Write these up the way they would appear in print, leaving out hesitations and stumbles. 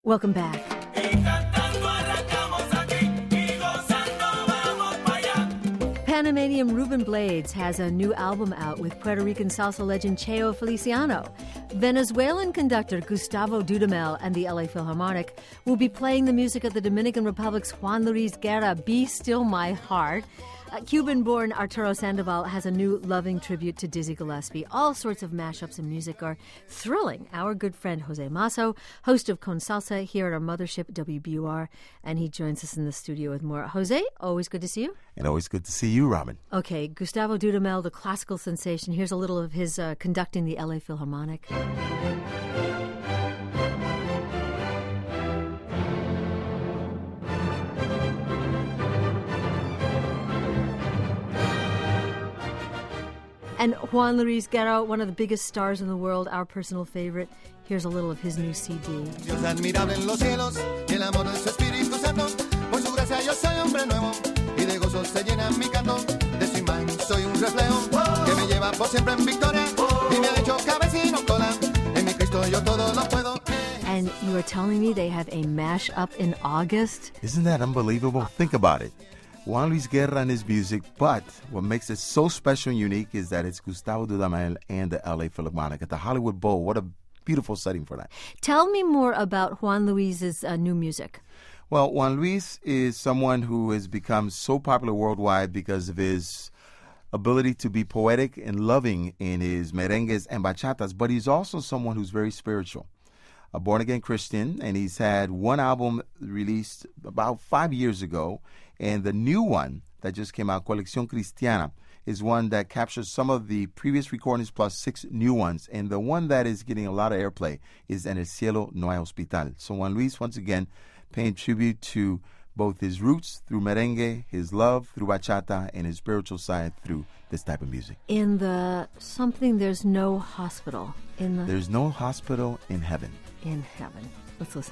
Welcome back. Panamanian Ruben Blades has a new album out with Puerto Rican salsa legend Cheo Feliciano. Venezuelan conductor Gustavo Dudamel and the LA Philharmonic will be playing the music of the Dominican Republic's Juan Luis Guerra, Be Still My Heart. Cuban-born Arturo Sandoval has a new loving tribute to Dizzy Gillespie. All sorts of mashups and music are thrilling our good friend Jose Masso, host of Con Salsa here at our mothership WBUR, and he joins us in the studio with more. Jose, always good to see you. And always good to see you, Robin. Okay, Gustavo Dudamel, the classical sensation. Here's a little of his conducting the LA Philharmonic. And Juan Luis Guerra, one of the biggest stars in the world, our personal favorite. Here's a little of his new CD. Dios admirable en los cielos, y el amor de su Espíritu Santo. Por su gracia yo soy hombre nuevo, y de gozo se llena mi canto. De su imagen soy un reflejo, que me lleva por siempre en victoria. Y me ha hecho cabeza y no cola. En mi Cristo yo todo lo puedo. And you are telling me they have a mash-up in August? Isn't that unbelievable? Think about it. Juan Luis Guerra and his music, but what makes it so special and unique is that it's Gustavo Dudamel and the LA Philharmonic at the Hollywood Bowl. What a beautiful setting for that. Tell me more about Juan Luis's new music. Well, Juan Luis is someone who has become so popular worldwide because of his ability to be poetic and loving in his merengues and bachatas, but he's also someone who's very spiritual. A born-again Christian, and he's had one album released about 5 years ago, and the new one that just came out, Colección Cristiana, is one that captures some of the previous recordings plus 6 new ones, and the one that is getting a lot of airplay is En el Cielo No Hay Hospital. So Juan Luis, once again, paying tribute to both his roots through merengue, his love through bachata, and his spiritual side through this type of music. In the something, there's no hospital. There's no hospital in heaven. In heaven. Let's listen.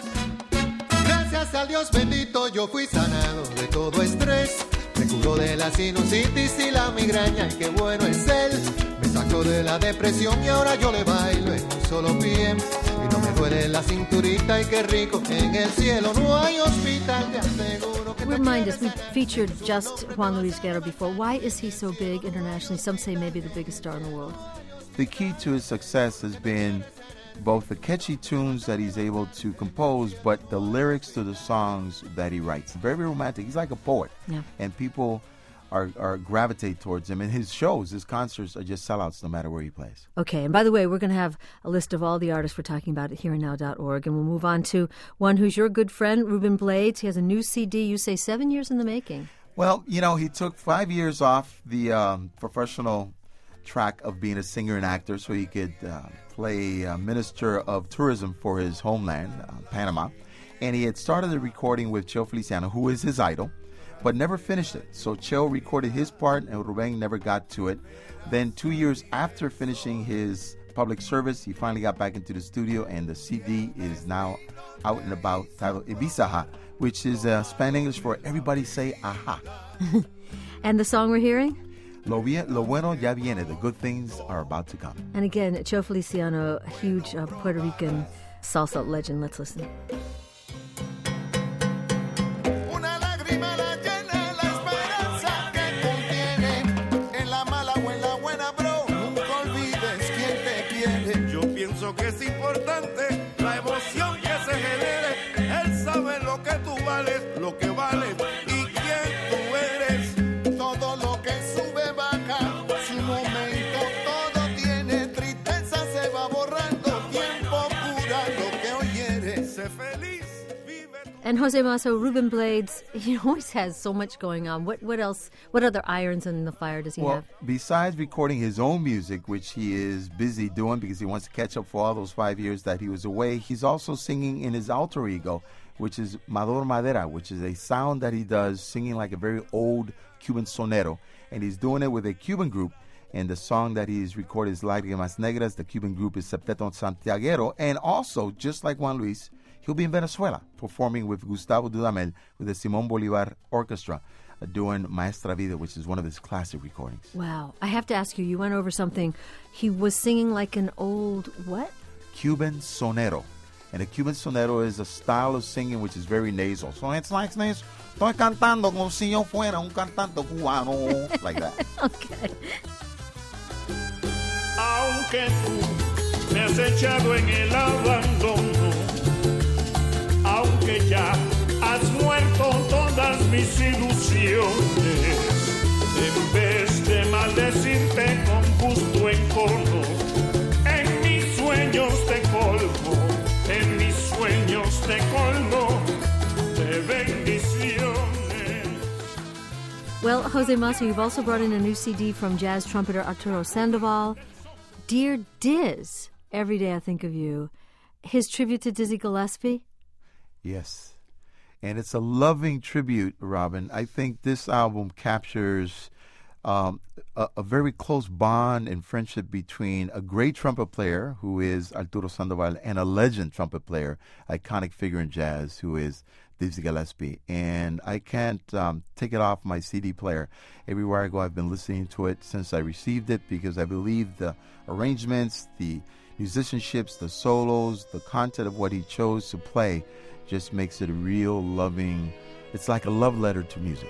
Gracias al Dios bendito yo fui sanado de todo estrés. Me curó de la sinusitis y la migraña, y qué bueno es Él. Me sacó de la depresión y ahora yo le bailo en un solo pie. Y no me duele la cinturita, y qué rico, en el cielo no hay hospital, te aseguro que Remind us, we featured just Juan Luis Guerra before. Why is he so big internationally? Some say maybe the biggest star in the world. The key to his success has been both the catchy tunes that he's able to compose, but the lyrics to the songs that he writes. Very, very romantic. He's like a poet. Yeah. And people are gravitate towards him. And his shows, his concerts are just sellouts no matter where he plays. Okay. And by the way, we're going to have a list of all the artists we're talking about at hereandnow.org. And we'll move on to one who's your good friend, Ruben Blades. He has a new CD, you say 7 years in the making. Well, you know, he took 5 years off the professional track of being a singer and actor so he could play Minister of Tourism for his homeland, Panama. And he had started the recording with Cheo Feliciano, who is his idol, but never finished it. So Cheo recorded his part and Ruben never got to it. Then 2 years after finishing his public service, he finally got back into the studio, and the CD is now out and about, titled Ibizaha, which is Spanish English for everybody say aha. And the song we're hearing? Lo bueno ya viene. The good things are about to come. And again, Cheo Feliciano, a huge Puerto Rican salsa legend. Let's listen. Una lágrima la llena la esperanza que contiene. En la mala o en la buena, bro, nunca olvides quién te quiere. Yo pienso que es importante la emoción que se genere. Él sabe lo que tú vales, lo que vales y quién tú eres. Todo lo que sube baja, su momento todo tiene tristeza, se va borrando, tiempo cura lo que hoy eres. Sé feliz. And Jose Masso, Ruben Blades, he always has so much going on. What else? What other irons in the fire does he have? Besides recording his own music, which he is busy doing because he wants to catch up for all those 5 years that he was away, he's also singing in his alter ego, which is Mador Madera, which is a sound that he does singing like a very old Cuban sonero. And he's doing it with a Cuban group. And the song that he's recorded is Lágrimas Negras. The Cuban group is Septeto Santiaguero. And also, just like Juan Luis, he'll be in Venezuela performing with Gustavo Dudamel with the Simón Bolívar Orchestra doing Maestra Vida, which is one of his classic recordings. Wow. I have to ask you went over something. He was singing like an old what? Cuban sonero. And a Cuban sonero is a style of singing which is very nasal. So it's like this. Estoy cantando como si yo fuera un cantante cubano. Like that. Okay. Aunque tú me has echado en el abandono, aunque ya has muerto todas mis ilusiones, en vez de maldecirte con gusto en corno, en mis sueños te colmo, en mis sueños te colmo de bendiciones. Well, Jose Massa, you've also brought in a new CD from jazz trumpeter Arturo Sandoval. Dear Diz, Every Day I Think of You. His tribute to Dizzy Gillespie? Yes. And it's a loving tribute, Robin. I think this album captures a very close bond and friendship between a great trumpet player, who is Arturo Sandoval, and a legend trumpet player, iconic figure in jazz, who is Dizzy Gillespie. And I can't take it off my CD player. Everywhere I go, I've been listening to it since I received it, because I believe the arrangements, the musicianships, the solos, the content of what he chose to play just makes it a real loving, it's like a love letter to music.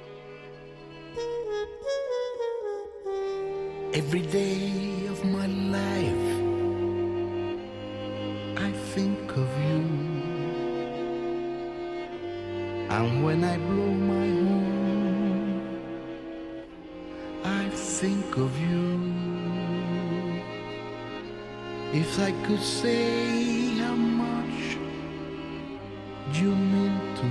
Every day of my life, I think of you. And when I blow my horn, I think of you. If I could say how much you mean to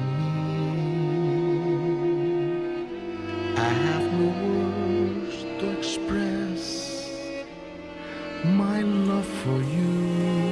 me, I have no words to express my love for you.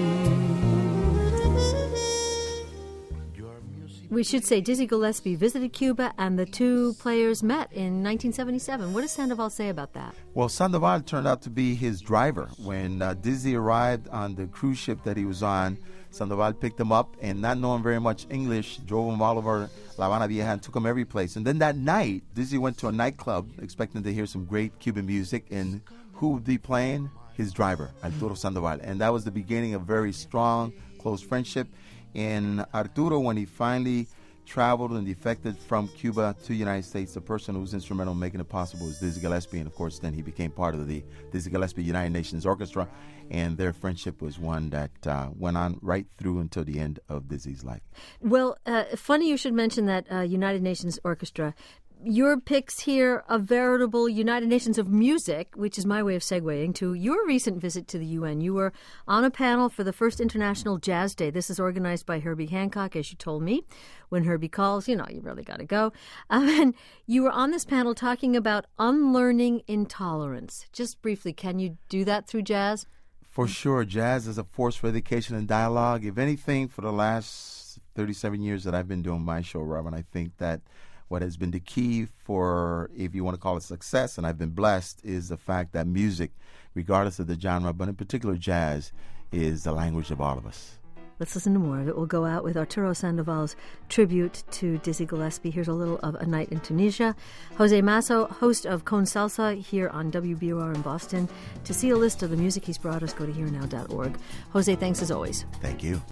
We should say Dizzy Gillespie visited Cuba and the two players met in 1977. What does Sandoval say about that? Well, Sandoval turned out to be his driver. When Dizzy arrived on the cruise ship that he was on, Sandoval picked him up, and not knowing very much English, drove him all over La Habana Vieja and took him every place. And then that night, Dizzy went to a nightclub expecting to hear some great Cuban music, and who would be playing? His driver, Arturo Sandoval. And that was the beginning of a very strong, close friendship. And Arturo, when he finally traveled and defected from Cuba to the United States, the person who was instrumental in making it possible was Dizzy Gillespie. And, of course, then he became part of the Dizzy Gillespie United Nations Orchestra. And their friendship was one that went on right through until the end of Dizzy's life. Well, funny you should mention that United Nations Orchestra. Your picks here a veritable United Nations of music, which is my way of segueing to your recent visit to the UN. You were on a panel for the first International Jazz Day. This is organized by Herbie Hancock, as you told me. When Herbie calls, you really got to go. And you were on this panel talking about unlearning intolerance. Just briefly, can you do that through jazz? For sure. Jazz is a force for education and dialogue. If anything, for the last 37 years that I've been doing my show, Robin, I think that what has been the key for, if you want to call it success, and I've been blessed, is the fact that music, regardless of the genre, but in particular jazz, is the language of all of us. Let's listen to more of it. We'll go out with Arturo Sandoval's tribute to Dizzy Gillespie. Here's a little of A Night in Tunisia. Jose Massa, host of Con Salsa here on WBUR in Boston. To see a list of the music he's brought us, go to hearnow.org. Jose, thanks as always. Thank you.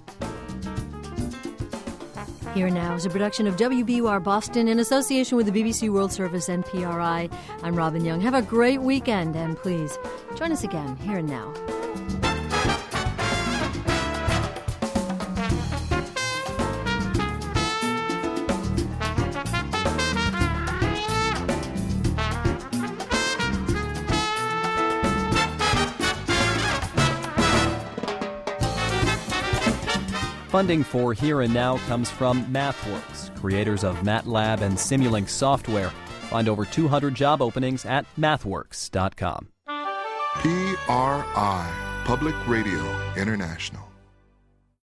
Here Now is a production of WBUR Boston in association with the BBC World Service and PRI. I'm Robin Young. Have a great weekend, and please join us again Here and Now. Funding for Here and Now comes from MathWorks, creators of MATLAB and Simulink software. Find over 200 job openings at mathworks.com. PRI, Public Radio International.